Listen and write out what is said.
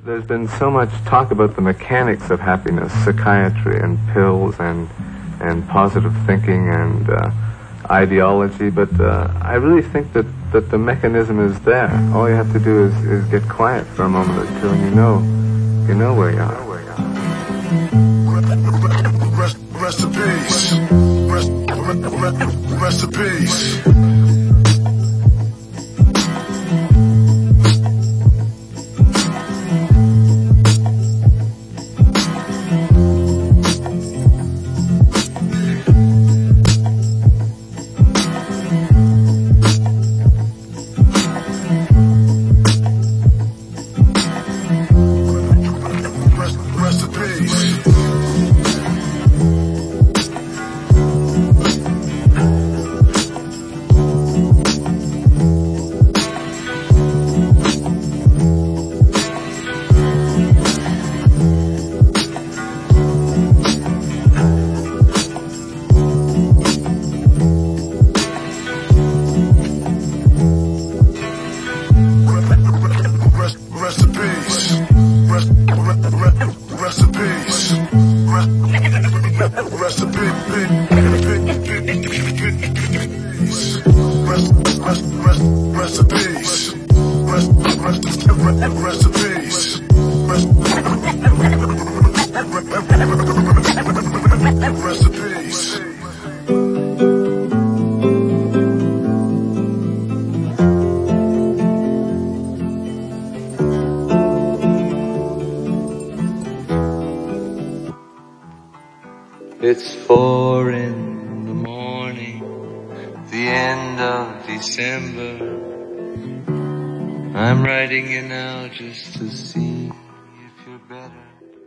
There's been so much talk about the mechanics of happiness, psychiatry and pills and positive thinking and ideology, but I really think that the mechanism is there. All you have to do is get quiet for a moment or two, and you know where you are. Rest in peace. Rest in peace. It's 4 in the morning, the end of December. I'm writing you now just to see if you're better.